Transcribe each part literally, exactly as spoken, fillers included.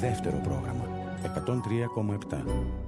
Δεύτερο πρόγραμμα εκατόν τρία κόμμα επτά.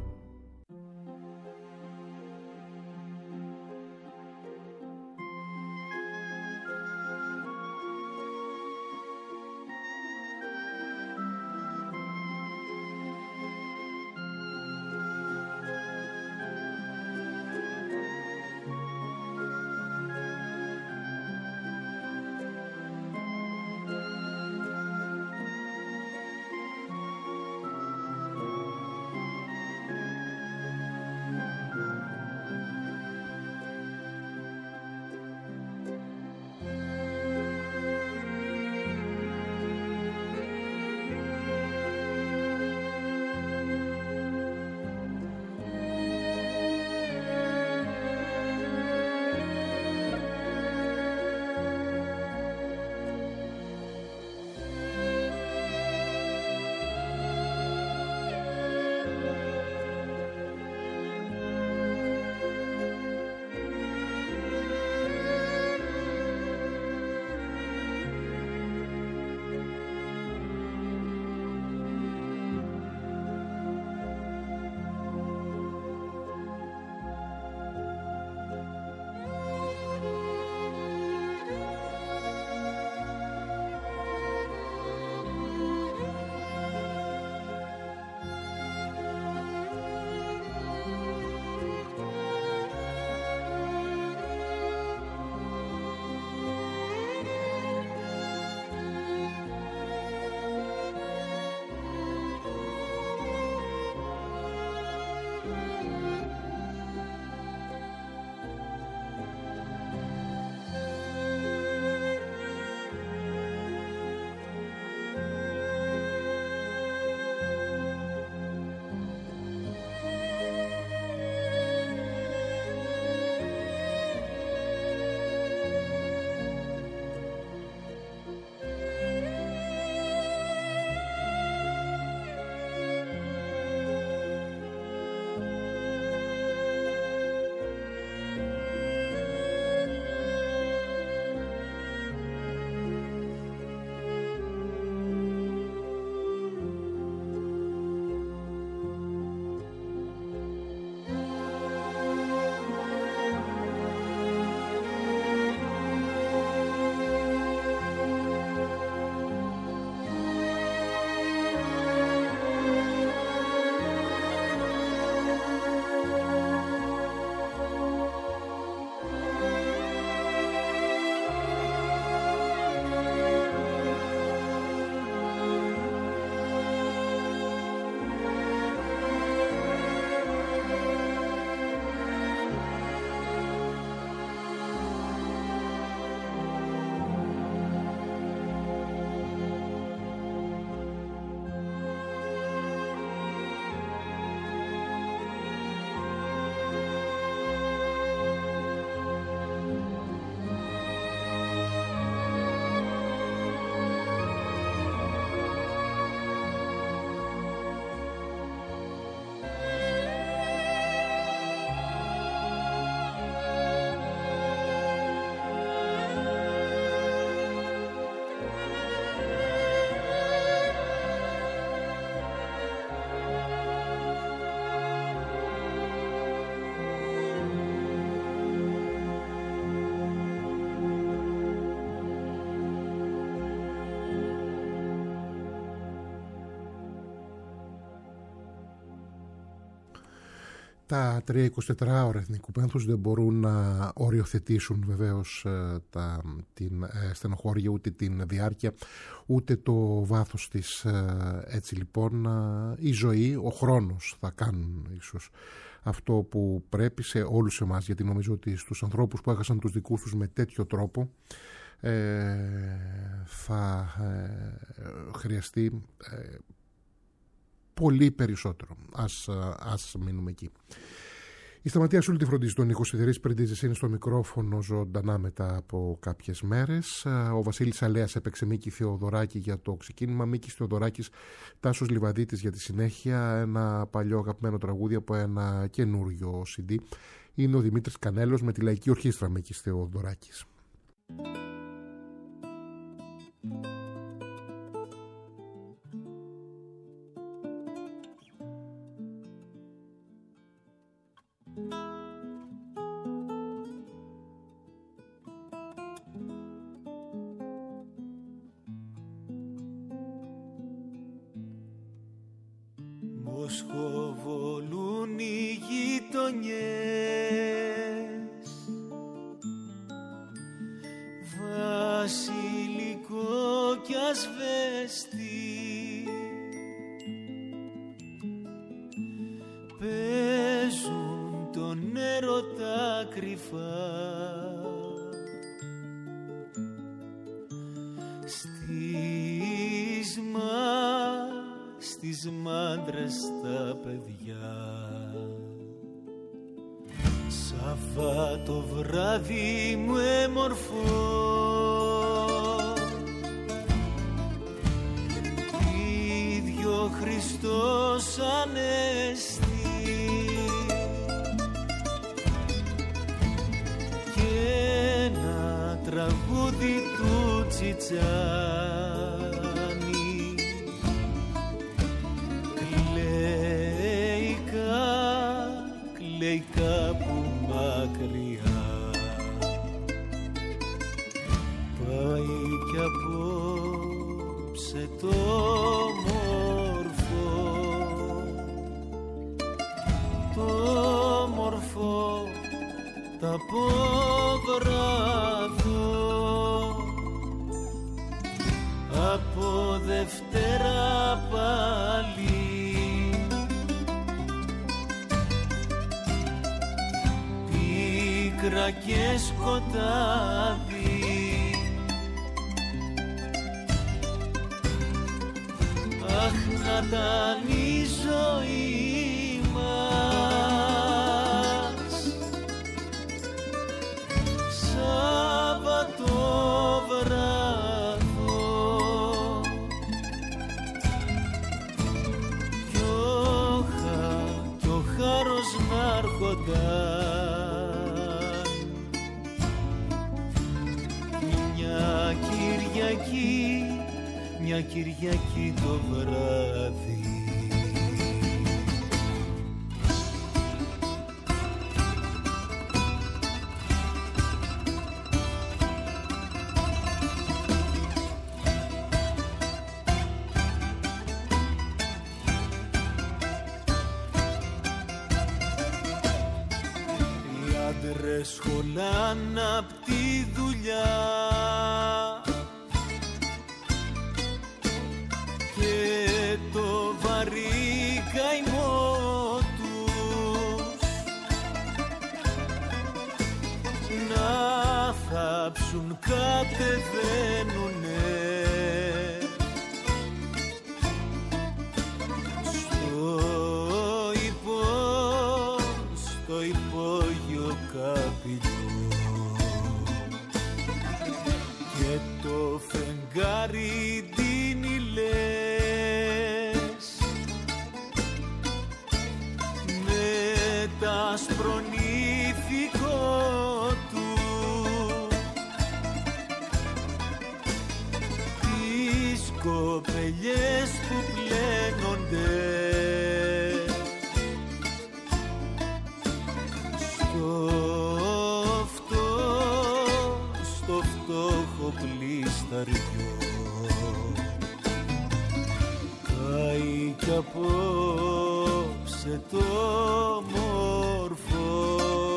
Τα τρία εικοσιτετράωρα εθνικού πένθους δεν μπορούν να οριοθετήσουν βεβαίως τα, την ε, στενοχώρια, ούτε την διάρκεια, ούτε το βάθος της. Έτσι λοιπόν η ζωή, ο χρόνος θα κάνουν ίσως αυτό που πρέπει σε όλους εμάς, γιατί νομίζω ότι στους ανθρώπους που έχασαν τους δικούς τους με τέτοιο τρόπο ε, θα ε, χρειαστεί ε, πολύ περισσότερο. Ας, ας μείνουμε εκεί. Η Σταματία Σούλη τη φροντίζει τον ήχο. Σιδηρής Πρεντίζης είναι στο μικρόφωνο ζωντανά μετά από κάποιες μέρες. Ο Βασίλης Αλέας έπαιξε Μίκη Θεοδωράκη για το ξεκίνημα. Μίκης Θεοδωράκης, Τάσος Λιβαδίτης για τη συνέχεια. Ένα παλιό αγαπημένο τραγούδι από ένα καινούριο σι ντι. Είναι ο Δημήτρης Κανέλος με τη Λαϊκή Ορχήστρα Μίκης Θεοδωράκης. φωσχοβολούν οι γειτονιές, βασιλικό κι ασβέστη, παίζουν τον έρωτα κρυφά. Στις μα, στις μάντρες τα παιδιά, Σαββάτο βράδυ μου έμορφο, ίδιο Χριστός Ανέστη, και ένα τραγούδι του Τσιτσάνη, κλαίει κλαίει κάπου μακριά, πάει κι απόψε το μορφό, το μορφό τα πόβραδο, από Δευτέρα πάλι πίκρα και σκοτάδι, αχ να ήταν η ζωή μας, Σάββατο βράδο, κι ο, χα, κι ο χάρος να έρχονταν, μια Κυριακή, μια Κυριακή το βράδυ. Σχολάν απ' τη δουλειά και το βαρύ καημό τους να θάψουν κατεβαίνουνε στο υπό, στο υπόγειο καπηλό, και το φεγγάρι ντύνει λες με τα σπρονήθηκο του, τις κοπελιές που πλένονται στο φτώχο πλίσταριο, καεί κι απόψε το μορφό,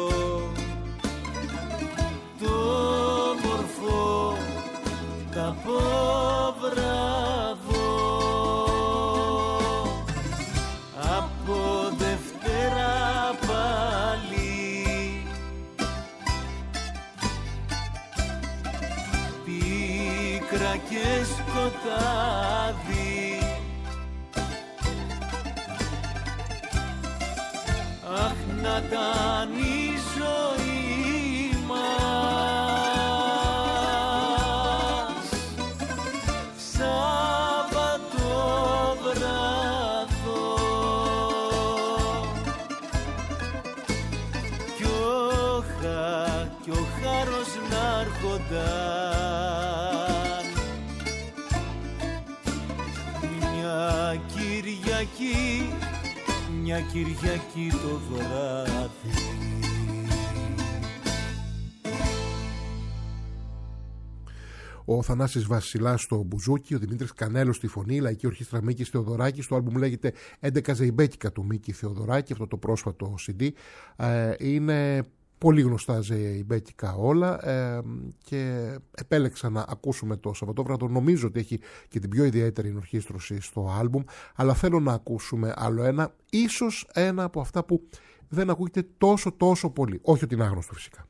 το μορφό τα πόβραδο, από Δευτέρα πάλι πίκρα και σκοτάδι, αχ να ήταν η ζωή μας, Σάββατο βράδο, κι ο, χα, κι ο χάρος να έρχονταν, μια Κυριακή, μια Κυριακή το βράδυ. ο Θανάσης Βασιλάς στο μπουζούκι, ο Δημήτρης Κανέλος στη φωνή, η Λαϊκή Ορχήστρα Μίκης Θεοδωράκης. Το άλμπουμ λέγεται έντεκα Ζεϊμπέκικα του Μίκη Θεοδωράκη, αυτό το πρόσφατο σι ντι. Ε, είναι πολύ γνωστά ζεϊμπέκικα όλα, ε, και επέλεξα να ακούσουμε το Σαββατόβραδο. Νομίζω ότι έχει και την πιο ιδιαίτερη ενορχήστρωση στο άλμπουμ, αλλά θέλω να ακούσουμε άλλο ένα, ίσως ένα από αυτά που δεν ακούγεται τόσο τόσο πολύ, όχι ότι είναι άγνωστο φυσικά.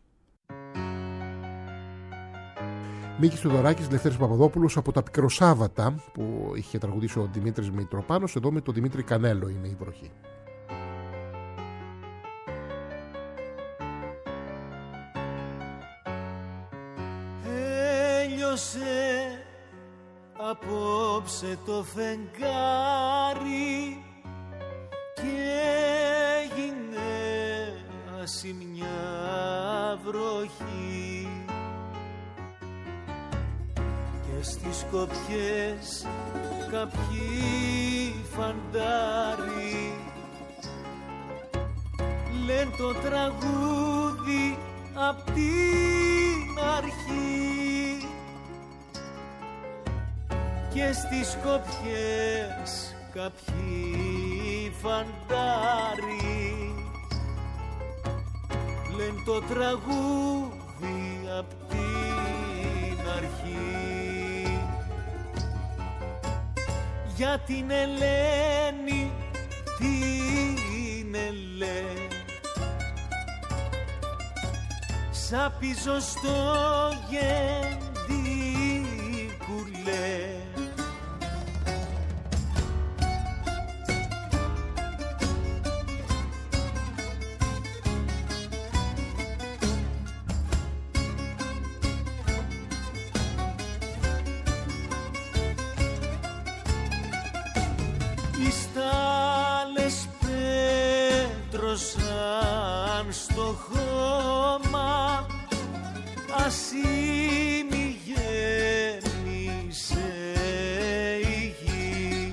Μίκης Θεοδωράκης, Λευτέρης Παπαδόπουλος, από τα Πικροσάββατα που είχε τραγουδήσει ο Δημήτρης Μητροπάνος, εδώ με τον Δημήτρη Κανέλο είναι η βροχή. Έλειωσε απόψε το φεγγάρι και έγινε άση μια βροχή και στις σκοπιές κάποιοι φαντάροι λένε το τραγούδι απ' την αρχή και στις σκοπιές κάποιοι φαντάροι λένε το τραγούδι απ' την αρχή. Για την Ελένη, την Ελένη σάπιζω στο γεντικουλέ. Οι στάλες πέτρωσαν στο χώμα, ασήμι γέμισε η γη,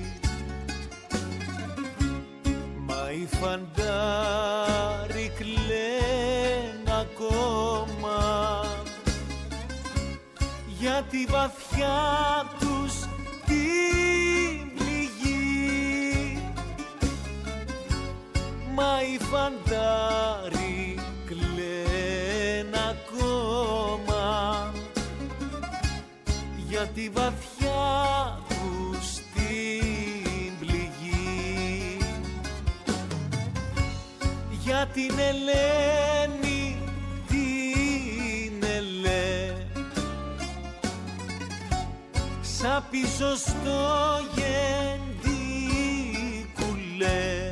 μα οι φαντάροι κλαιν ακόμα για τη βαθιά τους την πληγή, μα οι φαντάροι κλαιν ακόμα για τη βαθιά τους την πληγή. Για την Ελένη, την Ελένη σάπιζω στο γεντικουλέ.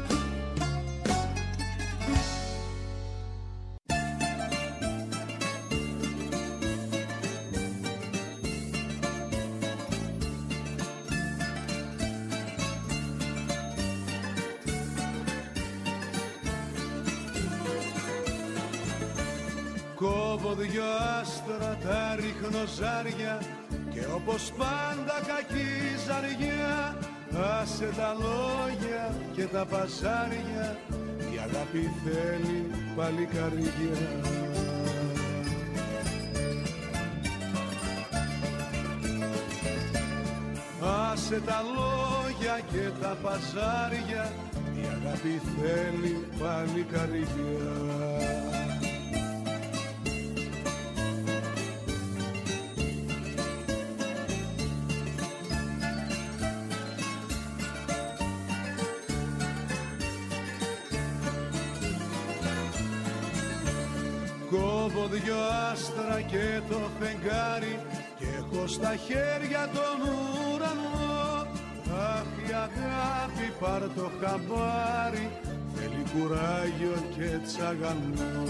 Κόβω δυο άστρα, τα ρίχνω ζάρια και όπως πάντα κακή ζαριά. Άσε τα λόγια και τα παζάρια, η αγάπη θέλει παλικαριά. Άσε τα λόγια και τα παζάρια, η αγάπη θέλει παλικαριά. Κόβω δυο άστρα και το φεγγάρι και έχω στα χέρια τον ουρανό. Αχ, η αγάπη πάρ' το χαμπάρι, θέλει κουράγιο και τσαγανό.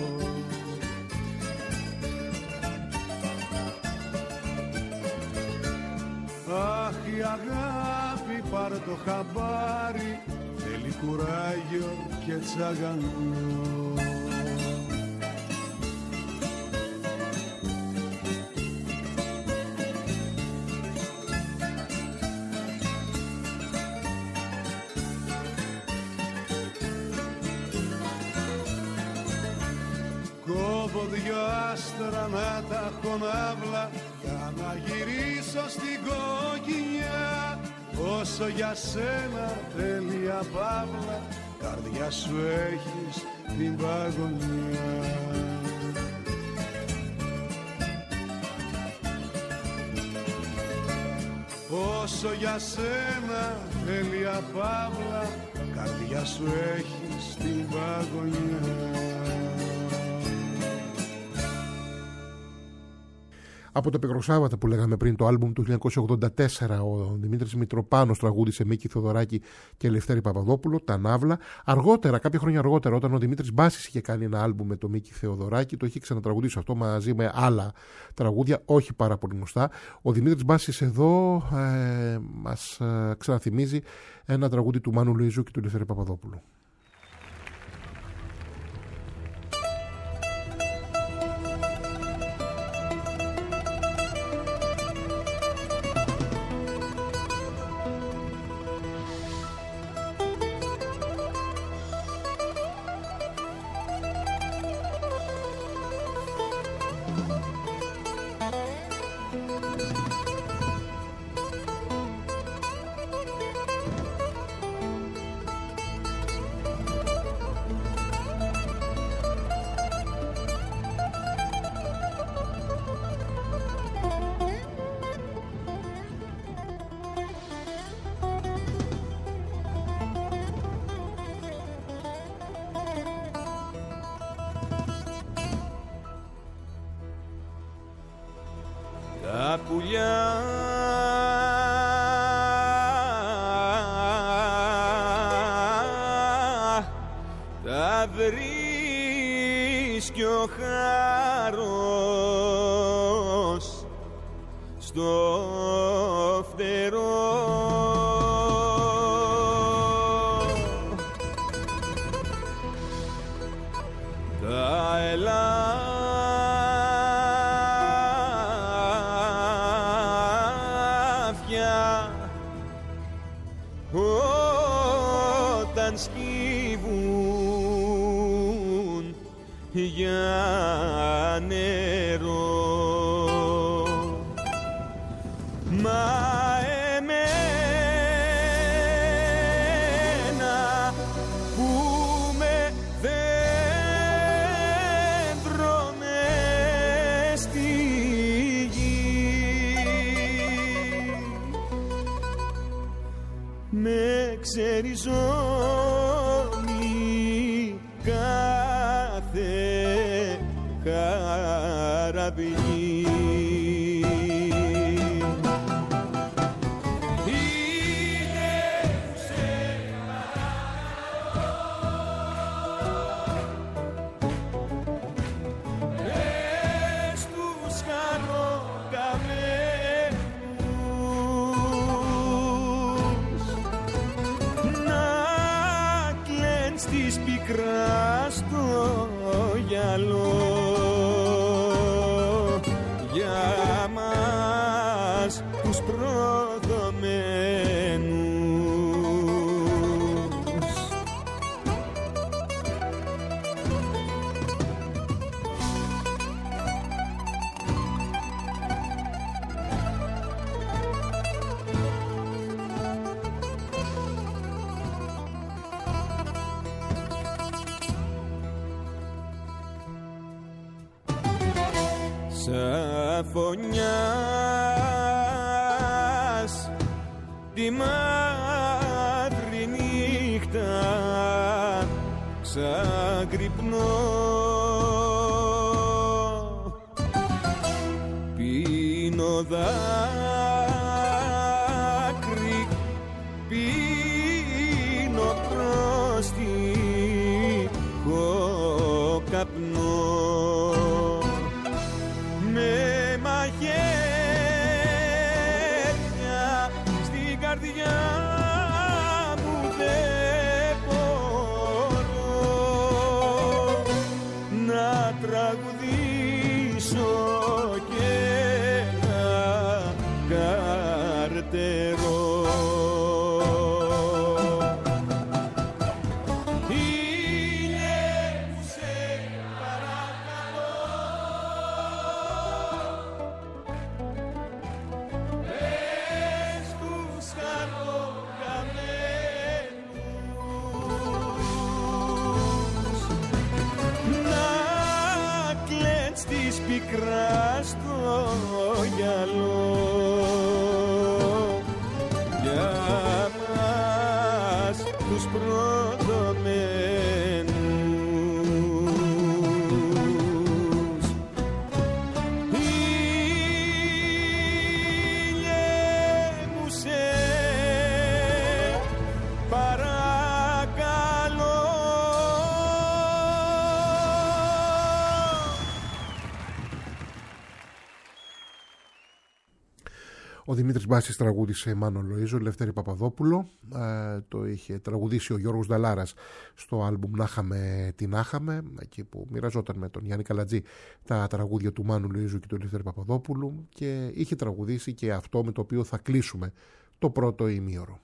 Αχ, η αγάπη πάρ' το χαμπάρι, θέλει κουράγιο και τσαγανό. Κόβω δυο άστρα να τα έχω ναύλα, για Όσο για σένα τέλεια παύλα, καρδιά σου έχεις την παγωνιά. Όσο για σένα τέλεια παύλα, καρδιά σου έχεις την παγωνιά. Από το Πικροσάββατα που λέγαμε πριν, το άλμπουμ του χίλια εννιακόσια ογδόντα τέσσερα, ο Δημήτρης Μητροπάνος τραγούδισε Μίκη Θεοδωράκη και Λευτέρη Παπαδόπουλο, Τα Ναύλα. Αργότερα, κάποια χρόνια αργότερα, όταν ο Δημήτρης Μπάσης είχε κάνει ένα άλμπουμ με το Μίκη Θεοδωράκη, το είχε ξανατραγουδίσει αυτό μαζί με άλλα τραγούδια, όχι πάρα πολύ γνωστά. Ο Δημήτρης Μπάσης εδώ ε, μας ε, ξαναθυμίζει ένα τραγούδι του Μάνου Λουιζού και του Λευτέρη Παπαδόπουλου. Τα πουλιά τα βρίσκει ο χάρος στο φτερό. Τα ελάφια όταν σκύβουν για νερό, μα εμένα που με δέντρο μες στη γη με ξεριζώνει κάθε χαραυγή. Της πικρά στο γυαλό για μας τους προδομένους. Σαφωνιάς τη μαύρη νύχτα ξαγρυπνώ, πίνω δάκρυ, πίνω πρόστιχο καπνό, με μαχαίρι πίκρα στο γυαλό για μας τους πρωτομένους. Ήλιε μου σε παρακαλώ. Ο Δημήτρης Μπάσης τραγούδισε Μάνο Λοΐζο, Λευτέρη Παπαδόπουλο. Ε, το είχε τραγουδήσει ο Γιώργος Νταλάρας στο άλμπουμ «Να είχαμε τι να είχαμε», εκεί που μοιραζόταν με τον Γιάννη Καλατζή τα τραγούδια του Μάνου Λοΐζου και του Λευτέρη Παπαδόπουλου, και είχε τραγουδήσει και αυτό με το οποίο θα κλείσουμε το πρώτο ημίωρο.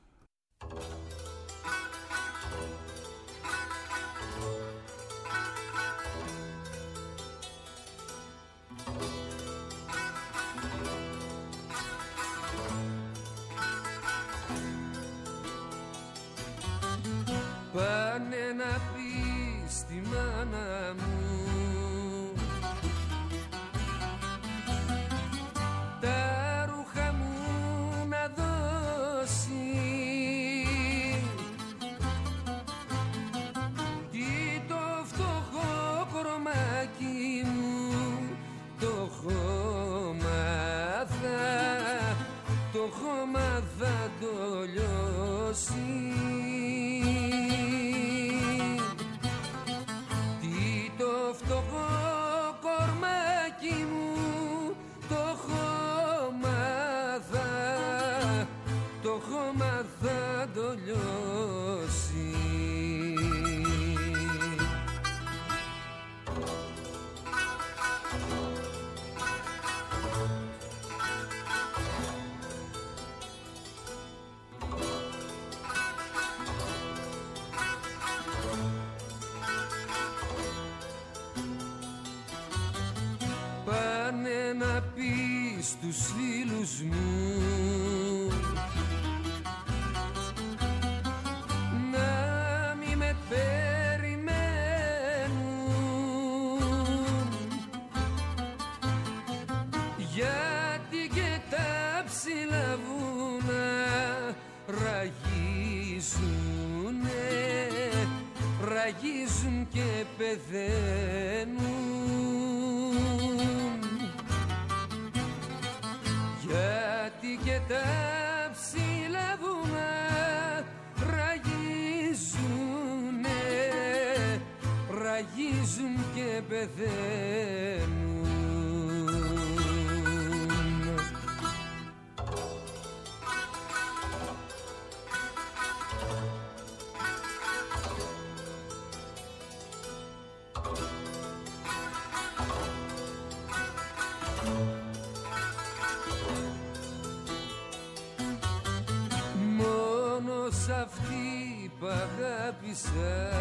Πάνε να πει στη μάνα μου τα ρούχα μου να δώσει, τι το φτωχό κορμάκι μου το χώμα θα, το χώμα θα το λιώσει. Πάνε να πει στους φίλους μου να μη με περιμένουν, γιατί και τα ψηλά βουνά ραγίζουνε, ραγίζουν και πεθαίνουν. Και τα ψηλά βουνά ραγίζουνε, ραγίζουν και πεθαίνουν. Σ' αυτή που αγάπησα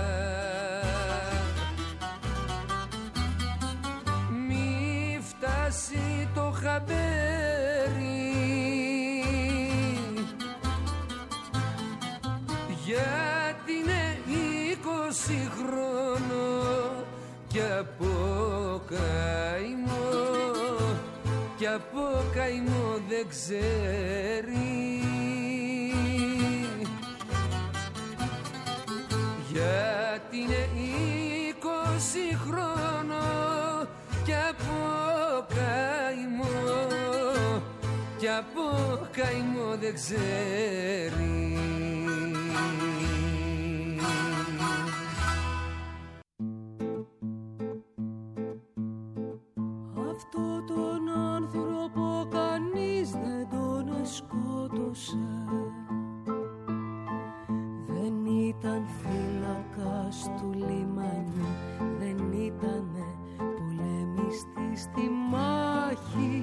μη φτάσει το χαμπέρι, γιατί είναι είκοσι χρόνο κι από καημό, κι από καημό δεν ξέρει, γιατί είναι είκοσι χρόνο κι από καημό, κι από καημό δεν ξέρει. Αυτό τον άνθρωπο κανείς δεν τον σκότωσε, δεν ήταν φύλακας του λιμανιού, δεν ήτανε πολεμιστής στη μάχη.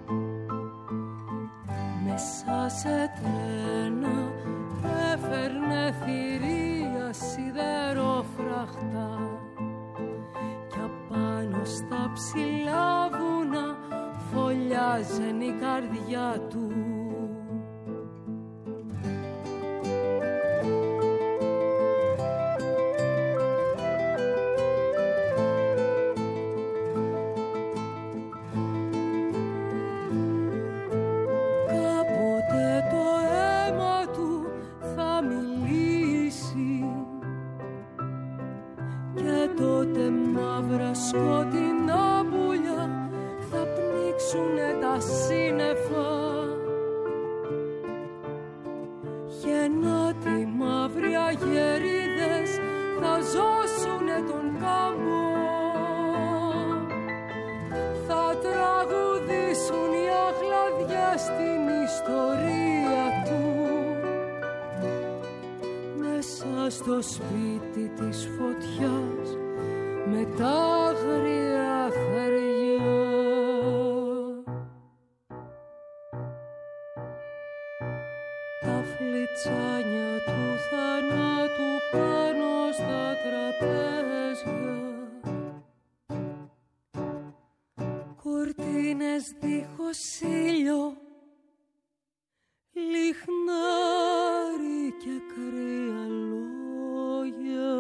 Μέσα σε τρένα έφερνε θηρία σιδερόφραχτα κι απάνω στα ψηλά βουνά φωλιάζεν η καρδιά του. Στενάτι μαύροι αγερίδες θα ζώσουνε τον καμό. Θα τραγουδήσουν οι αχλαδιές στην ιστορία του. Μέσα στο σπίτι της φωτιάς με τα άγρια θεριά. Τα φλιτσάνια του θανάτου πάνω στα τραπέζια. Κουρτίνες δίχως ήλιο, λιχνάρι και κρύα λόγια.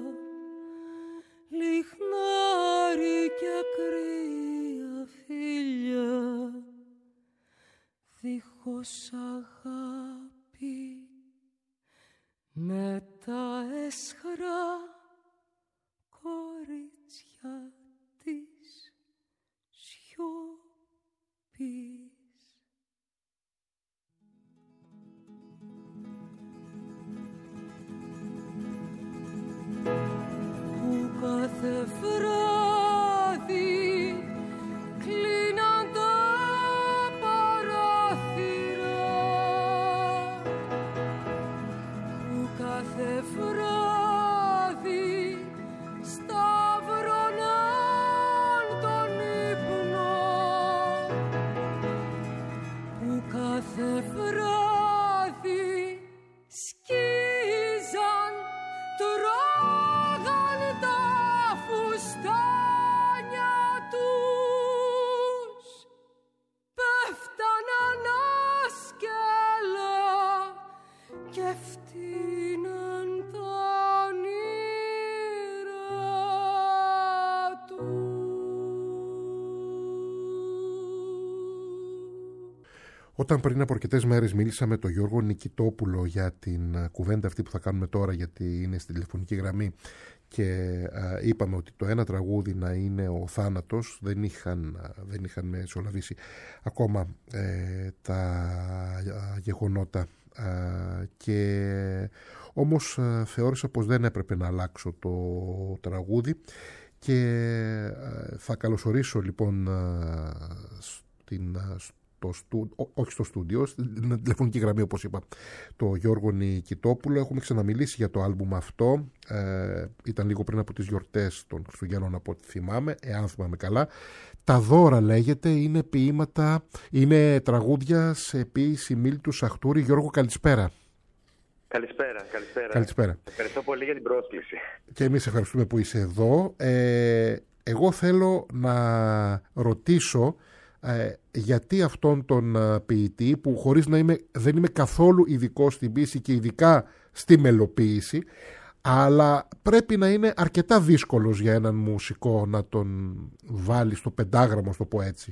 Λιχνάρι και κρύα φίλια, δίχως αγάπη με τα έσχρα κορίτσια της σιωπής. Που κάθε βράδυ κλείναν τα παράθυρα, που κάθε βράδυ σταυρώναν τον ύπνο, που κάθε βράδυ σκίζαν τρώγαν τα φουστάνια τους, πέφταν ανάσκελα και φτύναν τα όνειρα τους. Όταν πριν από αρκετές μέρες μίλησα με τον Γιώργο Νικητόπουλο για την κουβέντα αυτή που θα κάνουμε τώρα, γιατί είναι στην τηλεφωνική γραμμή, και α, είπαμε ότι το ένα τραγούδι να είναι ο θάνατος, δεν είχαν, δεν είχαν μεσολαβήσει ακόμα ε, τα α, γεγονότα, α, και όμως α, θεώρησα πως δεν έπρεπε να αλλάξω το τραγούδι, και α, θα καλωσορίσω λοιπόν α, στην Το στου... όχι στο στούντιο, στην τηλεφωνική γραμμή, όπως είπα, το Γιώργο Νικητόπουλο. Έχουμε ξαναμιλήσει για το άλμπουμ αυτό. Ε, ήταν λίγο πριν από τις γιορτές των Χριστουγέννων, από ό,τι θυμάμαι, εάν θυμάμαι καλά. Τα δώρα λέγεται, είναι ποίηματα, είναι τραγούδια σε ποίηση Μίλτου Σαχτούρη. Γιώργο, καλησπέρα. Καλησπέρα, καλησπέρα. Καλησπέρα. Ευχαριστώ πολύ για την πρόσκληση. Και εμείς ευχαριστούμε που είσαι εδώ. Ε, εγώ θέλω να ρωτήσω Ε, γιατί αυτόν τον ε, ποιητή, που χωρίς να είμαι, δεν είμαι καθόλου ειδικός στην ποίηση και ειδικά στη μελοποίηση, αλλά πρέπει να είναι αρκετά δύσκολος για έναν μουσικό να τον βάλει στο πεντάγραμμο, στο πω έτσι.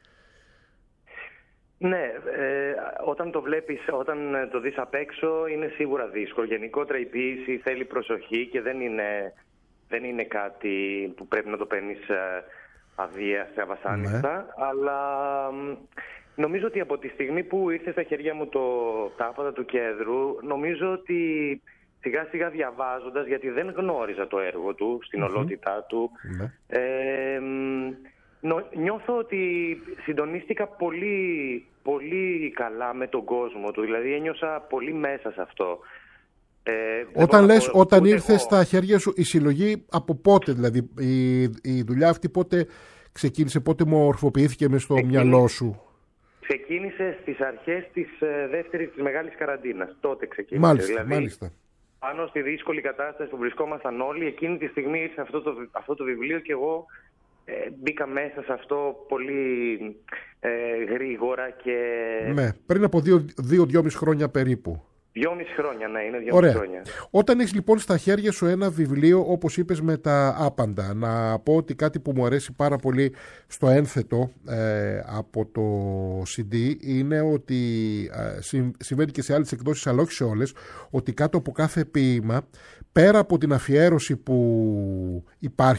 Ναι, ε, όταν το βλέπεις, όταν το δεις απ' έξω είναι σίγουρα δύσκολο. Γενικότερα η ποίηση θέλει προσοχή και δεν είναι, δεν είναι κάτι που πρέπει να το παίρνεις ε, αβίαστα, αβασάνιστα, ναι. Αλλά νομίζω ότι από τη στιγμή που ήρθε στα χέρια μου το Τάφατα του Κέδρου, νομίζω ότι σιγά σιγά διαβάζοντας, γιατί δεν γνώριζα το έργο του στην mm-hmm. ολότητά του, mm-hmm. ε, νο, νιώθω ότι συντονίστηκα πολύ, πολύ καλά με τον κόσμο του, δηλαδή ένιωσα πολύ μέσα σε αυτό. Ε, όταν λες, από, όταν ήρθε εγώ... στα χέρια σου η συλλογή, από πότε δηλαδή, η, η δουλειά αυτή πότε ξεκίνησε, πότε μορφοποιήθηκε μες στο ξεκίνησε, μυαλό σου? Ξεκίνησε στις αρχές της ε, δεύτερης της μεγάλης καραντίνας, τότε ξεκίνησε. Μάλιστα, δηλαδή, μάλιστα. Πάνω στη δύσκολη κατάσταση που βρισκόμασταν όλοι, εκείνη τη στιγμή ήρθε αυτό το, αυτό το βιβλίο και εγώ ε, μπήκα μέσα σε αυτό πολύ ε, γρήγορα και... Ναι, πριν από δύο-δυόμιση χρόνια περίπου. Δυόμιση χρόνια, ναι, είναι δυόμιση χρόνια. Όταν έχεις λοιπόν στα χέρια σου ένα βιβλίο, όπως είπες, με τα άπαντα, να πω ότι κάτι που μου αρέσει πάρα πολύ στο ένθετο ε, από το σι ντι είναι ότι ε, συμβαίνει και σε άλλες εκδόσεις, αλλά όχι σε όλες, ότι κάτω από κάθε ποίημα, πέρα από την αφιέρωση που υπάρχει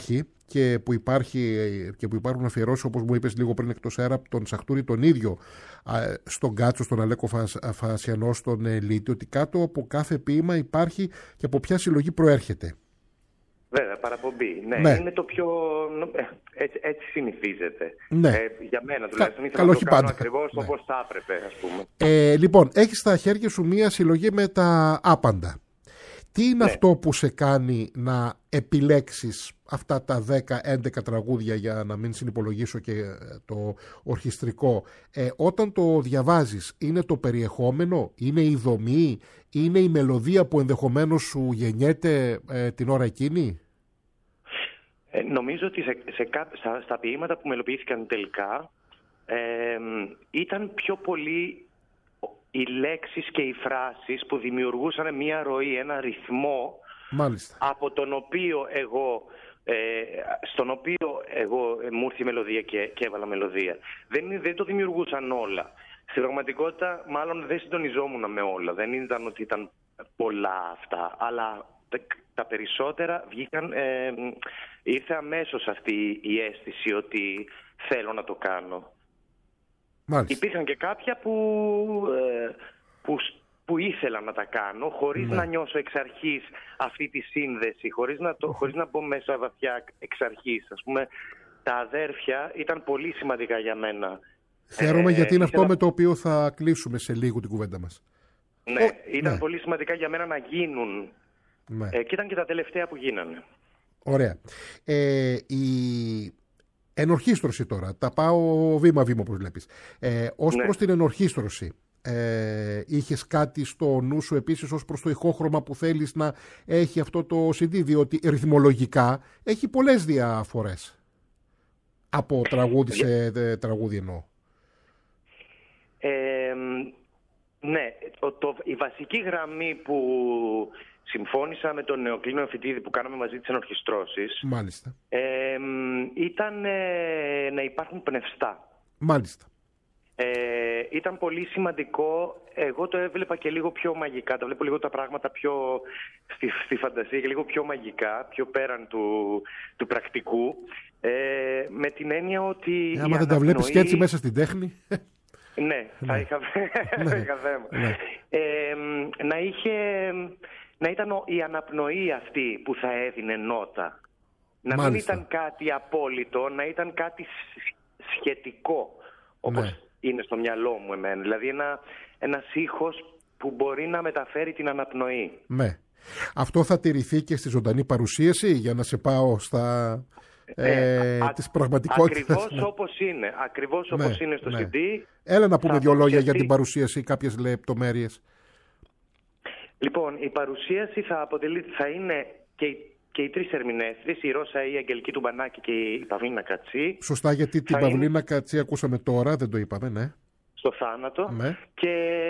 και που, υπάρχει, και που υπάρχουν αφιερώσεις, όπως μου είπες λίγο πριν εκτός αέρα, τον Σαχτούρη τον ίδιο, στον Κάτσο, στον Αλέκο Φασιανό, στον Λίτη, ότι κάτω από κάθε ποίημα υπάρχει και από ποια συλλογή προέρχεται. Βέβαια, παραπομπή. Ναι, ναι. Είναι το πιο... Έτσι, έτσι συνηθίζεται. Ναι. Ε, για μένα τουλάχιστον ήθελα Καλό να το κάνω πάντα. ακριβώς Ναι. όπως θα έπρεπε, ας πούμε. Ε, λοιπόν, έχεις στα χέρια σου μία συλλογή με τα άπαντα. Τι είναι Ναι. αυτό που σε κάνει να επιλέξεις αυτά τα δέκα έντεκα τραγούδια, για να μην συνυπολογίσω και το ορχιστρικό? Ε, όταν το διαβάζεις, είναι το περιεχόμενο, είναι η δομή, είναι η μελωδία που ενδεχομένως σου γεννιέται ε, την ώρα εκείνη? Ε, νομίζω ότι σε, σε, στα, στα ποίηματα που μελοποιήθηκαν τελικά ε, ήταν πιο πολύ οι λέξεις και οι φράσεις που δημιουργούσαν μια ροή, ένα ρυθμό. Μάλιστα. Από τον οποίο εγώ, ε, στον οποίο εγώ ε, μου ήρθε η μελωδία και, και έβαλα μελωδία. Δεν, δεν το δημιουργούσαν όλα. Στην πραγματικότητα μάλλον δεν συντονιζόμουν με όλα. Δεν ήταν ότι ήταν πολλά αυτά, αλλά τα, τα περισσότερα βγήκαν, ε, ήρθε αμέσως αυτή η αίσθηση ότι θέλω να το κάνω. Μάλιστα. Υπήρχαν και κάποια που, ε, που, που ήθελα να τα κάνω χωρίς ναι. να νιώσω εξ αρχής αυτή τη σύνδεση, χωρίς να, το, χωρίς να μπω μέσα βαθιά εξ αρχής. Ας πούμε, τα αδέρφια ήταν πολύ σημαντικά για μένα. Χαίρομαι ε, γιατί είναι ήθελα... αυτό με το οποίο θα κλείσουμε σε λίγο την κουβέντα μας. Ναι, Ο, ήταν ναι. πολύ σημαντικά για μένα να γίνουν. Ναι. Ε, και ήταν και τα τελευταία που γίνανε. Ωραία. Ε, η... Ενορχίστρωση τώρα, τα πάω βήμα-βήμα όπως βλέπεις. Ε, ως ναι. προς την ενορχίστρωση, ε, είχες κάτι στο νου σου επίσης ως προς το ηχόχρωμα που θέλεις να έχει αυτό το σι ντι, διότι ρυθμολογικά έχει πολλές διαφορές από τραγούδι σε δε, τραγούδι εννοώ. Ε, ναι, το, το, η βασική γραμμή που συμφώνησα με τον Νεοκλήνο Εμφυτίδη που κάναμε μαζί τις ενορχιστρώσεις. Μάλιστα. Ε, ήταν ε, να υπάρχουν πνευστά. Μάλιστα. Ε, ήταν πολύ σημαντικό. Εγώ το έβλεπα και λίγο πιο μαγικά. Τα βλέπω λίγο τα πράγματα πιο στη, στη φαντασία και λίγο πιο μαγικά, πιο πέραν του, του πρακτικού. Ε, με την έννοια ότι... Ε, άμα δεν τα βλέπεις και έτσι μέσα στην τέχνη... Ναι, θα είχα, ναι. είχα θέμα. Ναι. Ε, να είχε... Να ήταν η αναπνοή αυτή που θα έδινε νότα. Να Μάλιστα. μην ήταν κάτι απόλυτο, να ήταν κάτι σχετικό, όπως ναι. είναι στο μυαλό μου εμένα. Δηλαδή ένα, ένας ήχος που μπορεί να μεταφέρει την αναπνοή. Ναι. Αυτό θα τηρηθεί και στη ζωντανή παρουσίαση, για να σε πάω στα... Ε, ε, της πραγματικότητας. Ακριβώς ναι. όπως είναι. Ακριβώς ναι, όπως είναι στο ναι. σι ντι. Έλα να πούμε δύο λόγια γιατί... για την παρουσίαση, κάποιες λεπτομέρειες. Λοιπόν, η παρουσίαση θα, αποτελεί, θα είναι και, και οι τρεις ερμηνεύτριες, η Ρώσα, η Αγγελική Τουμπανάκη και η Παυλίνα Κατσή. Σωστά, γιατί την Παυλίνα είναι... Κατσή ακούσαμε τώρα, δεν το είπαμε, ναι. Στο θάνατο. Ναι. Και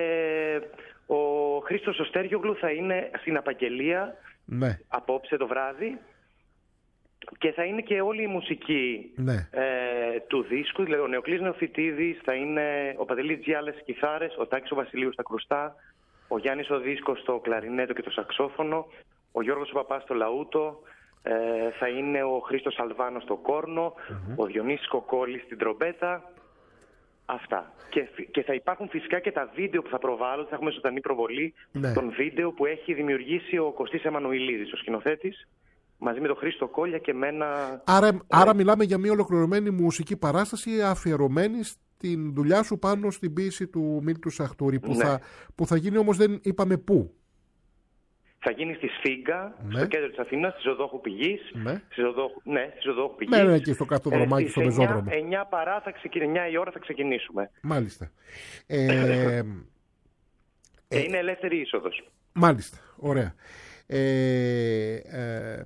ο Χρήστος Οστέριογλου θα είναι στην απαγγελία ναι. απόψε το βράδυ. Και θα είναι και όλη η μουσική ναι. ε, του δίσκου. Δηλαδή ο Νεοκλής Νεοφυτίδης, θα είναι ο Παντελής Τζιάλες στις κιθάρες, ο Τάκης ο Βασιλείου στα κρουστά, ο Γιάννης ο Δίσκος στο κλαρινέτο και το σαξόφωνο, ο Γιώργος ο Παπάς στο λαούτο, ε, θα είναι ο Χρήστος Αλβάνος στο κόρνο, mm-hmm. ο Διονύσης Κοκόλης στην τρομπέτα. Αυτά. Και, και θα υπάρχουν φυσικά και τα βίντεο που θα προβάλλω, θα έχουμε ζωντανή προβολή ναι. των βίντεο που έχει δημιουργήσει ο Κωστής Εμμανουηλίδης, ο σκηνοθέτης, μαζί με τον Χρήστο Κόλια και μένα. Άρα, ε... άρα μιλάμε για μια ολοκληρωμένη μουσική παράσταση αφιερωμένη στην δουλειά σου πάνω στην ποίηση του Μίλτου Σαχτούρη, που, ναι. θα, που θα γίνει όμως δεν είπαμε πού. Θα γίνει στη Σφίγγα, ναι. στο κέντρο της Αθήνας, στη Ζωδόχου Πηγής. Ναι, στη Ζωδόχου, ναι, στη Ζωδόχου Πηγής. Ναι, εκεί στο κάτω δρομάκι, ε, στο Μεζόδρομο. εννιά παρά θα ξεκινήσουμε, εννιά η ώρα θα ξεκινήσουμε. Μάλιστα. Ε, και είναι ελεύθερη είσοδος. Μάλιστα, ωραία. Ε, ε,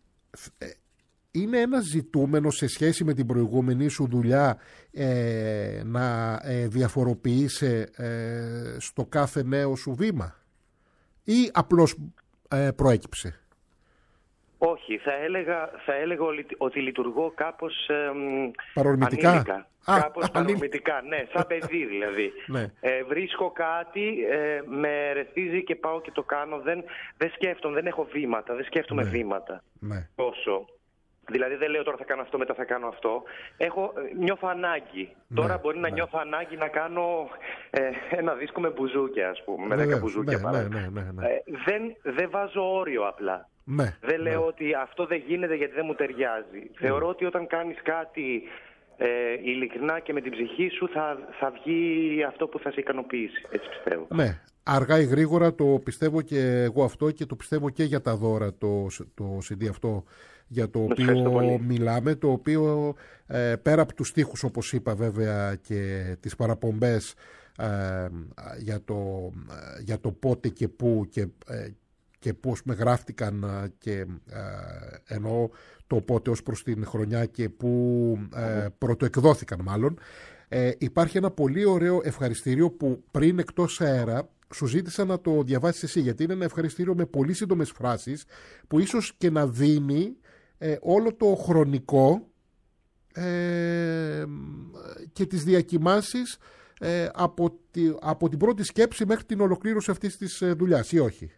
είναι ένα ζητούμενο σε σχέση με την προηγούμενη σου δουλειά ε, να ε, διαφοροποιείσαι ε, στο κάθε νέο σου βήμα ή απλώς ε, προέκυψε? Όχι, θα έλεγα, θα έλεγα ότι λειτουργώ κάπως ε, παρορμητικά. Ανήλικα. Α, κάπως παρορμητικά, ναι, σαν παιδί δηλαδή. Ναι. Ε, βρίσκω κάτι, ε, με ρεθίζει και πάω και το κάνω. Δεν, δεν σκέφτομαι, δεν έχω βήματα, δεν σκέφτομαι ναι. βήματα. Ναι. Τόσο. Δηλαδή δεν λέω τώρα θα κάνω αυτό, μετά θα κάνω αυτό. Έχω, νιώθω ανάγκη. Ναι, τώρα μπορεί ναι. να νιώθω ανάγκη να κάνω ε, ένα δίσκο με μπουζούκια, ας πούμε. Με Βεβαίως, δέκα μπουζούκια ναι, παρά. ναι, ναι, ναι, ναι. Ε, δεν, δεν βάζω όριο απλά. Ναι, δεν λέω ναι. ότι αυτό δεν γίνεται γιατί δεν μου ταιριάζει. Mm. Θεωρώ ότι όταν κάνεις κάτι ε, ειλικρινά και με την ψυχή σου θα, θα βγει αυτό που θα σε ικανοποιήσει. Έτσι πιστεύω. Ναι. Αργά ή γρήγορα το πιστεύω και εγώ αυτό και το πιστεύω και για τα δώρα το, το σι ντι αυτό για το οποίο μιλάμε, το οποίο ε, πέρα από τους στίχους όπως είπα βέβαια και τις παραπομπές ε, για, το, για το πότε και πού και, ε, και πώς με γράφτηκαν και ε, εννοώ το πότε ως προς την χρονιά και πού ε, πρωτοεκδόθηκαν μάλλον, ε, υπάρχει ένα πολύ ωραίο ευχαριστήριο που πριν εκτός αέρα σου ζήτησα να το διαβάσεις εσύ, γιατί είναι ένα ευχαριστήριο με πολύ σύντομες φράσεις που ίσως και να δίνει ε, όλο το χρονικό ε, και τις διακοιμάνσεις ε, από, τη, από την πρώτη σκέψη μέχρι την ολοκλήρωση αυτής της ε, δουλειάς, ή όχι?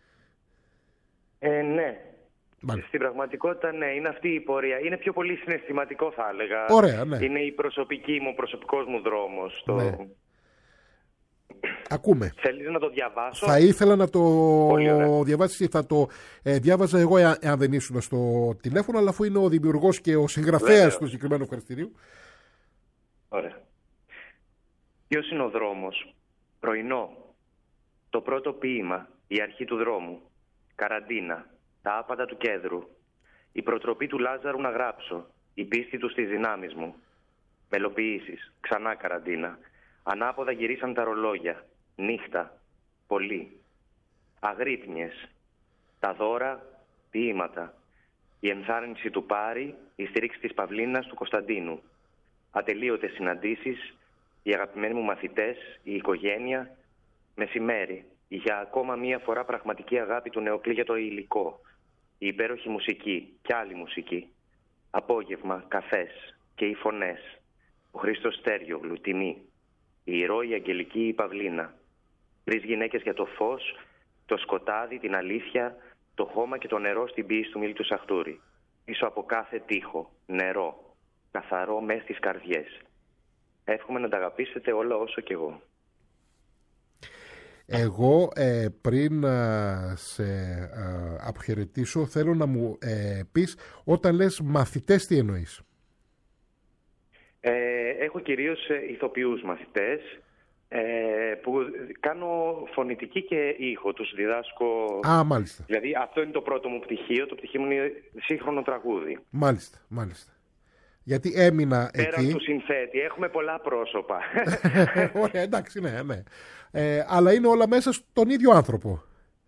Ε, ναι. Μάλιστα. Στην πραγματικότητα ναι, είναι αυτή η πορεία. Είναι πιο πολύ συναισθηματικό θα έλεγα. Ωραία, ναι. Είναι η προσωπική μου, ο προσωπικός μου δρόμος. Το... Ναι. Ακούμε. Θέλεις να το διαβάσω? Θα ήθελα να το διαβάσεις. Θα το ε, διάβαζα εγώ εάν, εάν δεν ήσουν στο τηλέφωνο, αλλά αφού είναι ο δημιουργός και ο συγγραφέας του συγκεκριμένου ευχαριστηρίου. Ωραία. Ποιος είναι ο δρόμος? Πρωινό. Το πρώτο ποίημα. Η αρχή του δρόμου. Καραντίνα. Τα άπαντα του κέντρου. Η προτροπή του Λάζαρου να γράψω. Η πίστη του στις δυνάμεις μου. Μελοποιήσεις. Ξανά καραντίνα. Ανάποδα γυρίσαν τα ρολόγια. Νύχτα. Πολύ. Αγρύπνιες. Τα δώρα. Ποίηματα. Η ενθάρρυνση του Πάρη. Η στήριξη της Παυλίνας του Κωνσταντίνου. Ατελείωτες συναντήσεις. Οι αγαπημένοι μου μαθητές. Η οικογένεια. Μεσημέρι. Για ακόμα μία φορά πραγματική αγάπη του Νεοκλή για το υλικό. Η υπέροχη μουσική. Κι άλλη μουσική. Απόγευμα. Καφές. Και οι φωνές. Ο Χρήστος Στέριογλου. Τιμή. Η ηρώη Αγγελική η Παυλίνα. Τρεις γυναίκες για το φως, το σκοτάδι, την αλήθεια, το χώμα και το νερό στην ποίηση του Μίλτου Σαχτούρη. Πίσω από κάθε τοίχο, νερό, καθαρό μες στις καρδιές. Εύχομαι να τα αγαπήσετε όλα όσο κι εγώ. Εγώ ε, πριν ε, σε ε, αποχαιρετήσω θέλω να μου ε, πεις, όταν λες μαθητές τι εννοείς? Ε, έχω κυρίως ε, ηθοποιούς μαθητές ε, που κάνω φωνητική και ήχο, τους διδάσκω. Α, μάλιστα. Δηλαδή αυτό είναι το πρώτο μου πτυχίο, το πτυχίο μου είναι σύγχρονο τραγούδι. Μάλιστα, μάλιστα. Γιατί έμεινα Πέραν εκεί. του συνθέτη, έχουμε πολλά πρόσωπα. Ωραία, εντάξει, ναι, ναι. Ε, αλλά είναι όλα μέσα στον ίδιο άνθρωπο.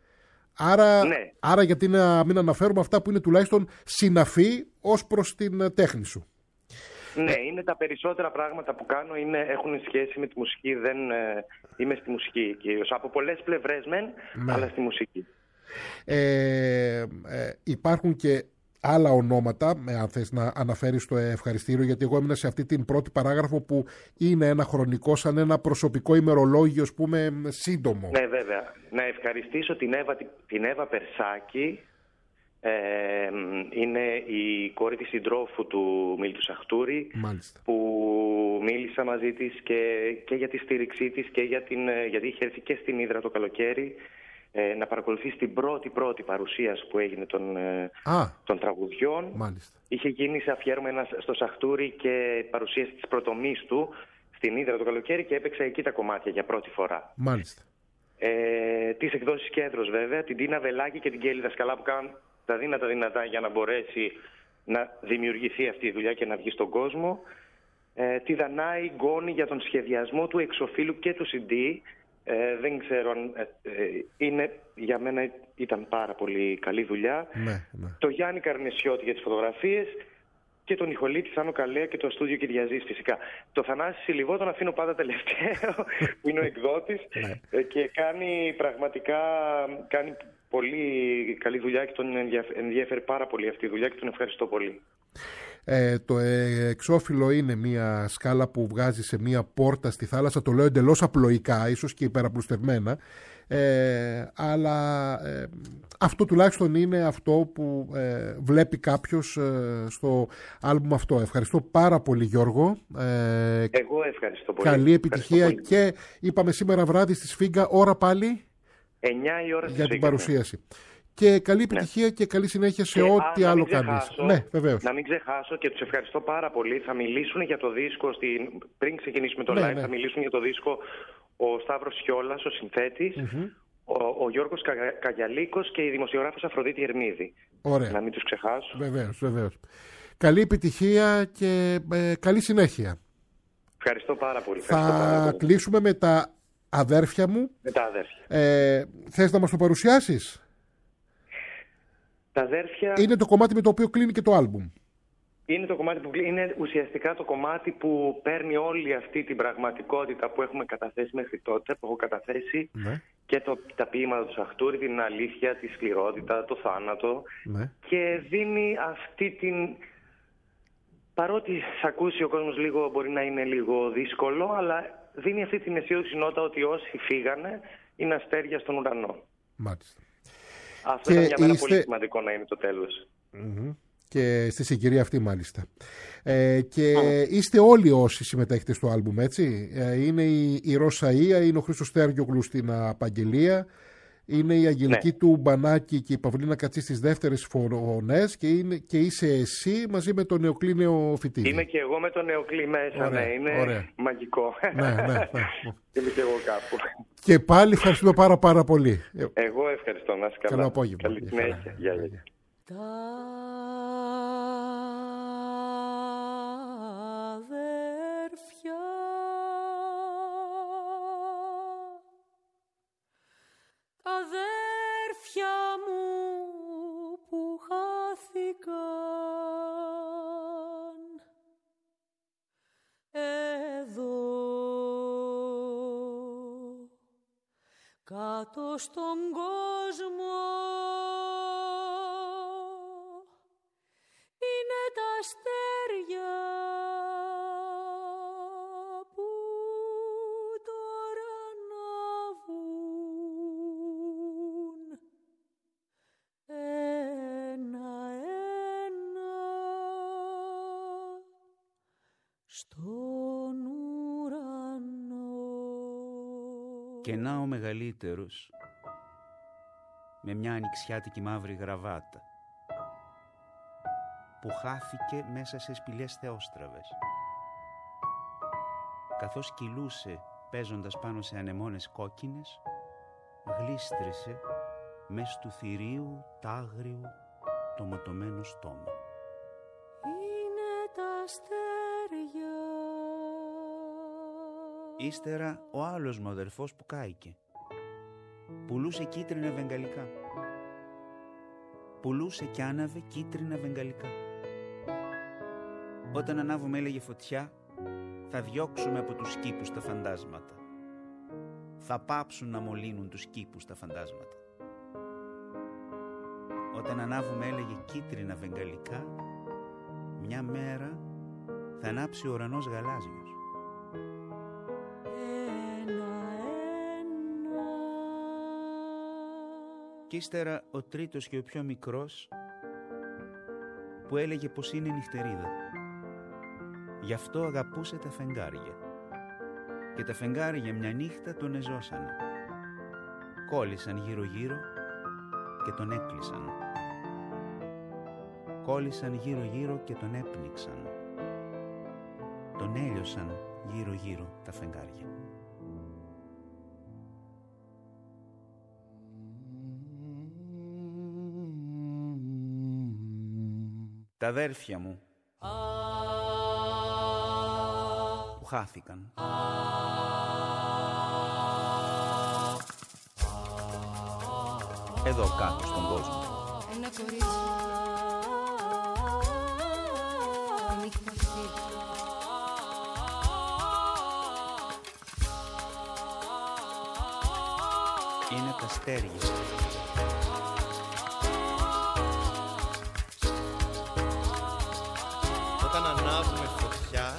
Άρα, ναι. άρα γιατί να μην αναφέρουμε αυτά που είναι τουλάχιστον συναφή ως προς την τέχνη σου. Ναι, είναι τα περισσότερα πράγματα που κάνω είναι, έχουν σχέση με τη μουσική. Δεν ε, είμαι στη μουσική κυρίως. Από πολλές πλευρές μεν, ναι. αλλά στη μουσική. Ε, ε, υπάρχουν και άλλα ονόματα, αν θες να αναφέρεις το ευχαριστήριο, γιατί εγώ έμεινα σε αυτή την πρώτη παράγραφο που είναι ένα χρονικό, σαν ένα προσωπικό ημερολόγιο, ας πούμε, σύντομο. Ναι, βέβαια. Να ευχαριστήσω την Εύα, την Εύα Περσάκη. Ε, είναι η κόρη της συντρόφου του Μίλτου Σαχτούρη. Μάλιστα. Που μίλησα μαζί της και, και για τη στήριξή της και για την, γιατί είχε έρθει και στην Ύδρα το καλοκαίρι ε, να παρακολουθήσει την πρώτη πρώτη παρουσίαση που έγινε των, Α, των τραγουδιών. Μάλιστα. Είχε γίνει σε αφιέρωμα στο Σαχτούρη και παρουσίαση της πρωτομής του στην Ύδρα το καλοκαίρι και έπαιξα εκεί τα κομμάτια για πρώτη φορά. Μάλιστα. Ε, τις εκδόσεις Κέντρος βέβαια, την Τίνα Βελάκη και την Κέλλη Δασκαλά που κάνουν τα δύνατα δυνατά για να μπορέσει να δημιουργηθεί αυτή η δουλειά και να βγει στον κόσμο. Ε, τη Δανάη Γκόνη για τον σχεδιασμό του εξωφύλου και του σι ντι. Ε, δεν ξέρω αν ε, ε, είναι, για μένα ήταν πάρα πολύ καλή δουλειά. Ναι, ναι. Το Γιάννη Καρνεσιώτη για τις φωτογραφίες και τον Ιχολίτη Σάνο Καλέα και το στούντιο Κυριαζής φυσικά. Το Θανάση Σιλιβό τον αφήνω πάντα τελευταίο, που είναι ο εκδότης ναι. και κάνει πραγματικά κάνει πολύ καλή δουλειά και τον ενδιαφέρει πάρα πολύ αυτή η δουλειά και τον ευχαριστώ πολύ. Ε, το εξώφυλλο είναι μια σκάλα που βγάζει σε μια πόρτα στη θάλασσα, το λέω εντελώς απλοϊκά, ίσως και υπεραπλουστευμένα, Ε, αλλά ε, αυτό τουλάχιστον είναι αυτό που ε, βλέπει κάποιος ε, στο άλμπουμ αυτό. Ευχαριστώ πάρα πολύ, Γιώργο. Ε, Εγώ ευχαριστώ πολύ. Καλή επιτυχία πολύ. Και είπαμε σήμερα βράδυ στη Σφίγγα, ώρα πάλι εννιά η ώρα για την παρουσίαση. Και καλή επιτυχία ναι. και καλή συνέχεια σε και, ό,τι α, άλλο κάνεις. Ναι, βεβαίως. Να μην ξεχάσω και τους ευχαριστώ πάρα πολύ. Θα μιλήσουν για το δίσκο, στην... πριν ξεκινήσουμε το ναι, live, ναι. θα μιλήσουν για το δίσκο ο Σταύρος Σιόλας, ο συνθέτης, mm-hmm. ο, ο Γιώργος Κα... Καγιαλίκος και η δημοσιογράφος Αφροδίτη Ερμίδη. Ωραία. Να μην τους ξεχάσω. Βεβαίως, βεβαίως. Καλή επιτυχία και ε, καλή συνέχεια. Ευχαριστώ πάρα πολύ. Θα ευχαριστώ πάρα πολύ. κλείσουμε με τα αδέρφια μου. Με τα αδέρφια. Ε, θες να μας το παρουσιάσεις? Τα αδέρφια... Είναι το κομμάτι με το οποίο κλείνει και το άλμπουμ. Είναι το κομμάτι που είναι ουσιαστικά το κομμάτι που παίρνει όλη αυτή την πραγματικότητα που έχουμε καταθέσει μέχρι τότε, που έχω καταθέσει ναι. και το, τα ποίηματα του Σαχτούρη, την αλήθεια, τη σκληρότητα, το θάνατο ναι. και δίνει αυτή την... Παρότι σ' ακούσει ο κόσμος λίγο, μπορεί να είναι λίγο δύσκολο, αλλά δίνει αυτή την αισιόδοξη νότα ότι όσοι φύγανε είναι αστέρια στον ουρανό. Μάλιστα. Αυτό ήταν για μένα είστε... πολύ σημαντικό να είναι το τέλος. Mm-hmm. Και στη συγκυρία αυτή μάλιστα. Ε, και mm. είστε όλοι όσοι συμμετέχετε στο άλμπουμ, έτσι. Ε, είναι η, η Ροζαΐα, είναι ο Χρήστος Τέργιογλου στην Απαγγελία, είναι η Αγγελική ναι. του Μπανάκη και η Παυλίνα Κατσή στις δεύτερες φωνές και, είναι, και είσαι εσύ μαζί με τον Νεοκλή Φοιτίδη. Είμαι και εγώ με τον Νεοκλή μέσα, ωραία, ναι, είναι ωραία. Μαγικό. Ναι, ναι, ναι. Είμαι και εγώ κάπου. Και πάλι ευχαριστούμε πάρα πάρα πολύ. Εγώ ευχαριστώ, να είσαι καλά. Καλό απόγευμα. Καλή συνέχεια. Γεια, γεια. Τα αδέρφια τα αδέρφια μου που χάθηκαν εδώ κάτω στον κόσμο είναι τα αστέρια που τώρα ανάβουν ένα-ένα στον ουρανό. Και να ο μεγαλύτερος με μια ανοιξιάτικη μαύρη γραβάτα που χάθηκε μέσα σε σπηλιές θεόστραβες. Καθώς κυλούσε παίζοντας πάνω σε ανεμόνες κόκκινες, γλίστρησε μες του θηρίου τάγριου το ματωμένο στόμα. Είναι τα αστέρια. Ύστερα ο άλλος μου αδερφός που κάηκε. Πουλούσε κίτρινα βεγγαλικά. Πουλούσε κι άναβε κίτρινα βεγγαλικά. Όταν ανάβουμε, έλεγε, φωτιά, θα διώξουμε από τους κήπους τα φαντάσματα. Θα πάψουν να μολύνουν τους κήπους τα φαντάσματα. Όταν ανάβουμε, έλεγε, κίτρινα βεγγαλικά, μια μέρα θα ανάψει ο ουρανός γαλάζιος. Ένα-ένα. Κι ύστερα ο τρίτος και ο πιο μικρός που έλεγε πως είναι νυχτερίδα. Γι' αυτό αγαπούσε τα φεγγάρια. Και τα φεγγάρια μια νύχτα τον εζώσανε. Κόλλησαν γύρω-γύρω και τον έκλεισαν. Κόλλησαν γύρω-γύρω και τον έπνιξαν. Τον έλειωσαν γύρω-γύρω τα φεγγάρια. Τα αδέρφια μου που χάθηκαν. Εδώ κάτω στον κόσμο. Ένα κορίτσι. Ανήκει αυτή. Είναι τα αστέρια. Όταν ανάβουμε φωτιά,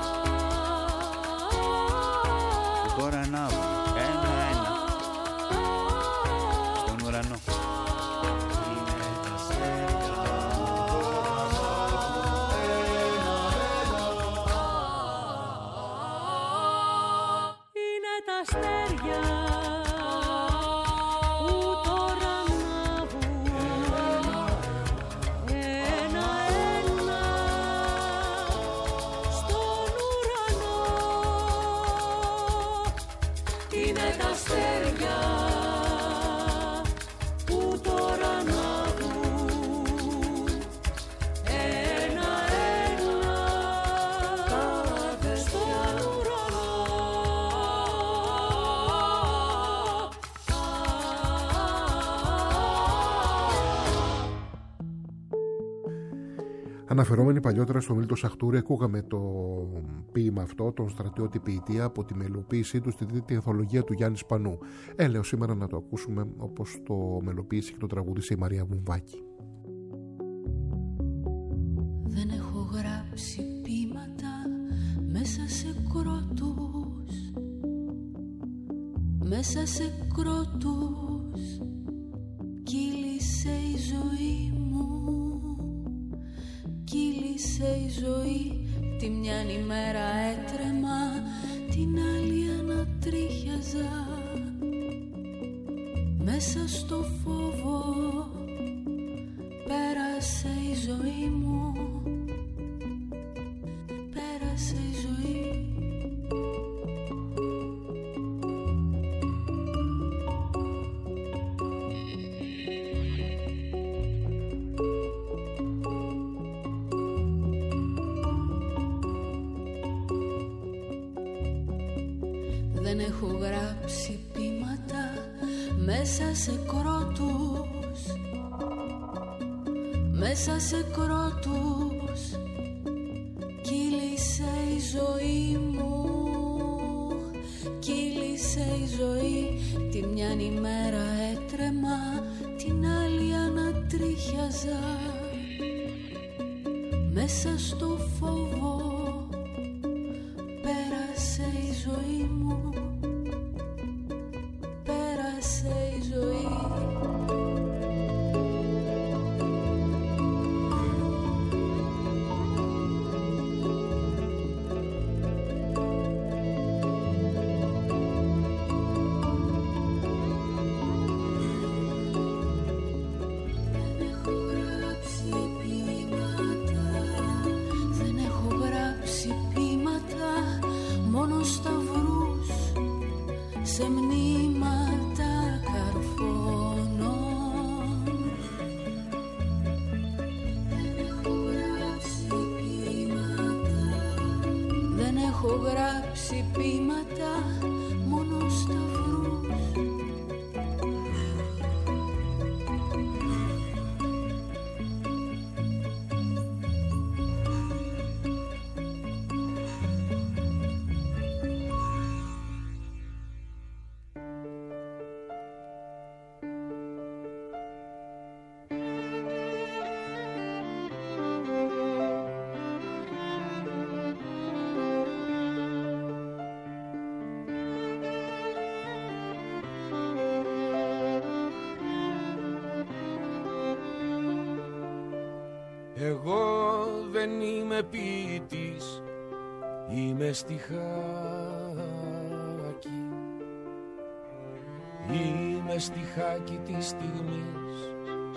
που τώρα ανάβουν ένα-ένα Αναφερόμενοι παλιότερα στο Μίλτο Σαχτούρη, ακούγαμε το ποίημα αυτό, τον στρατιώτη ποιητή, από τη μελοποίησή του στη δίτη ανθολογία του Γιάννη Σπανού. Έλεω σήμερα να το ακούσουμε όπως το μελοποίησε και το τραγούδισε η Μαρία Βουμβάκη. Δεν έχω γράψει ποίηματα μέσα σε κρότους, μέσα σε κρότους κύλησε η ζωή μου, κύλησε η ζωή. Τη μιαν ημέρα έτρεμα, την άλλη ανατρίχιαζα μέσα στο φόβο. Πέρασε η ζωή μου, πέρασε η ζωή. Δεν έχω γράψει ποίηματα μέσα σε κρότους, μέσα σε κρότους κύλησε η ζωή μου, κύλησε η ζωή. Τη μιαν ημέρα έτρεμα, την άλλη ανατρίχιαζα μέσα στο φόβο. Πέρασε η ζωή μου, πέρασε η ζωή. Σε μνήματα καρφώνω. Δεν έχω γράψει ποίηματα, μόνο σταυρούς. Εγώ δεν είμαι ποιητής, είμαι στιχάκι. Είμαι στιχάκι της στιγμής,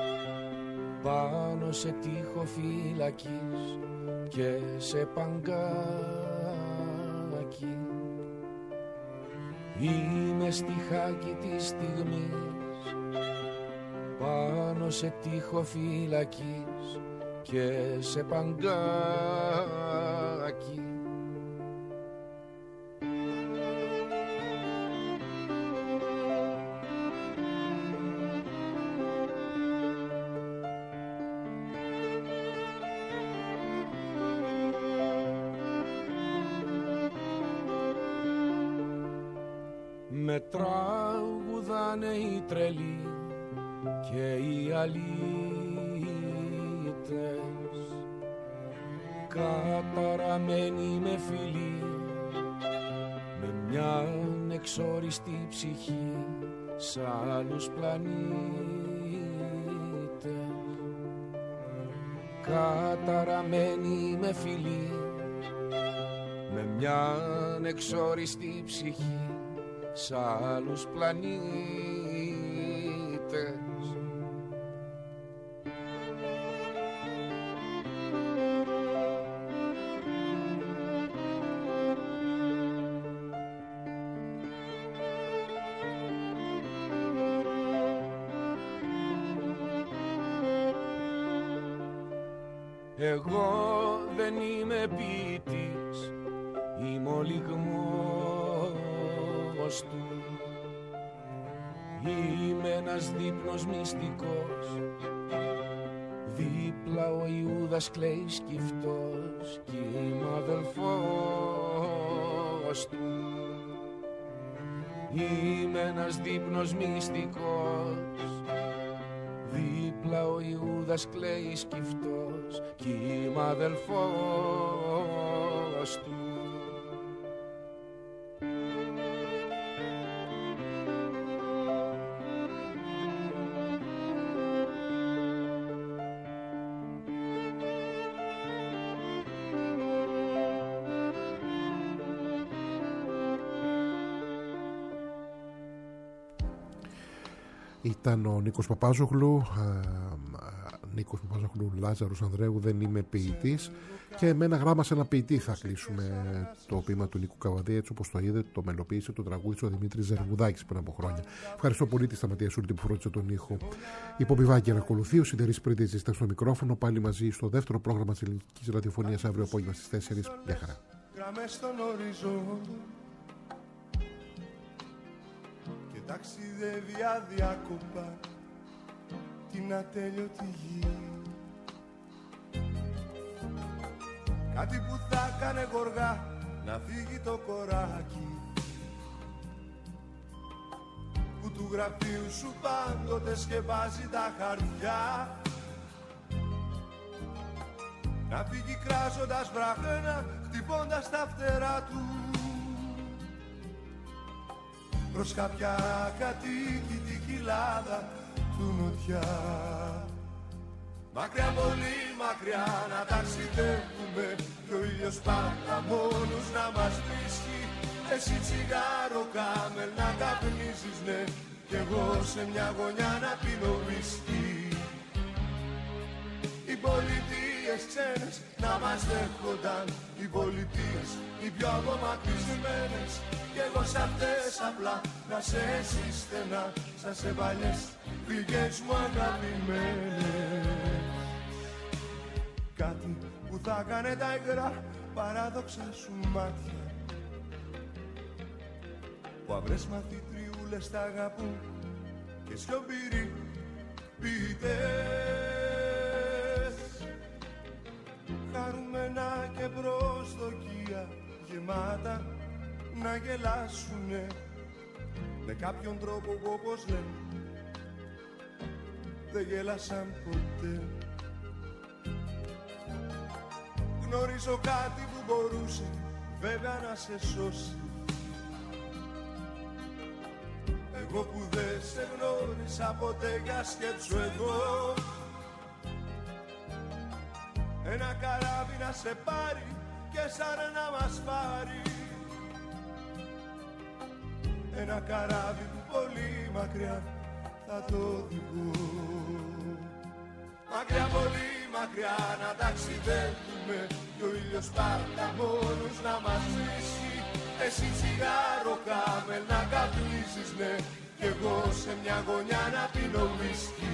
πάνω σε τοίχο φυλακής και σε παγκάκι. Είμαι στιχάκι της στιγμής, πάνω σε τοίχο φυλακής και σε παγκάκι. Με τραγουδάνε οι τρελοί και οι αλήτες, καταραμένοι με φιλί, με μια εξόριστη ψυχή σ' άλλους πλανήτες. Καταραμένοι με φιλί, με μια εξόριστη ψυχή σ' άλλους πλανήτες. Εγώ δεν είμαι ποιητής, είμαι ο λυγμός του. Είμαι ένας δείπνος μυστικός, Δίπλα ο Ιούδας κλαίει σκυφτός κι είμαι ο αδελφός του. Είμαι ένας δείπνος μυστικός. Δίπλα ο Ιούδας κλαίει σκυφτός κι είμαι αδελφός του. Ήταν ο Νίκος Παπάζογλου, Νίκος Παπάζογλου, Λάζαρος Ανδρέου, δεν είμαι ποιητής, και με ένα γράμμα σε ένα ποιητή θα κλείσουμε το ποίημα του Νίκου Καβαδία, έτσι όπως το είδε, το μελοποίησε, το τραγούδισε ο Δημήτρης Ζερμουδάκης πριν από χρόνια. Ευχαριστώ πολύ τη Σταματία Σούλτη που φρόντισε τον ήχο. Η Πομπιβάκη ακολουθεί, ο Σιδερής Πρίτης ήταν στο μικρόφωνο, πάλι μαζί στο δεύτερο πρόγραμμα της Ελληνικής Ραδιοφωνίας αύριο απόγευμα στις τέσσερις. Γεια χαρά. Ταξιδεύει αδιάκοπα την ατέλειωτη γη. Κάτι που θα κάνε γοργά να φύγει το κοράκι, που του γραφείου σου πάντοτε σκεπάζει τα χαρτιά. Να φύγει κράζοντας βραχένα, χτυπώντας τα φτερά του προς κάποια κατοίκητη κοιλάδα του νοτιά. Μακριά, πολύ μακριά να ταξιδεύουμε κι ο ήλιος πάντα μόνος να μας βρίσκει. Εσύ τσιγάρο κάμελ να καπνίζεις, ναι, κι εγώ σε μια γωνιά να πίνω βίσκι. Οι πολιτείες ξένες να μας δέχονταν, οι πολιτείες οι πιο απομακρυσμένες, κι εγώ σ' αυτές απλά να σε εσύ στενά, σαν σε παλιές πληγές μου αγαπημένες. Κάτι που θα κάνε τα υγρά παράδοξα σου μάτια, που αυρές μαθητριούλες τα αγαπούν και σιωπηροί ποιητές. Χαρούμενα και προσδοκία γεμάτα να γελάσουνε με κάποιον τρόπο που, όπως λένε, δεν γέλασαν ποτέ. Γνωρίζω κάτι που μπορούσε βέβαια να σε σώσει, εγώ που δεν σε γνώρισα ποτέ, για σκέψου εγώ. Ένα καράβι να σε πάρει και σαν να μας πάρει, ένα καράβι που πολύ μακριά θα το οδηγώ. Μακριά, πολύ μακριά να ταξιδεύουμε κι ο ήλιος πάντα μόνος να μας βρίσκει. Εσύ τσιγάρο κάμελ να καπνίζεις, ναι, κι εγώ σε μια γωνιά να πίνω βίσκι.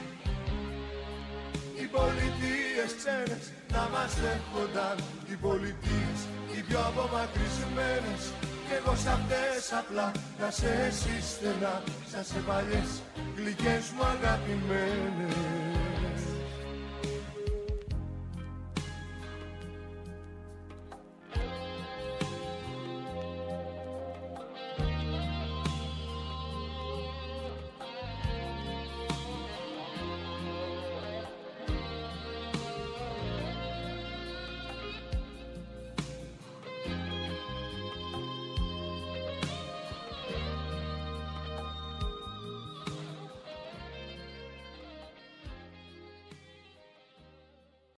Οι πολιτείες ξένες να μας δέχονταν, οι πολιτείες οι πιο απομακρυσμένες, κι εγώ σ' αυτές απλά να σε εσύ στενά, σαν σε παλιές γλυκές μου αγαπημένες.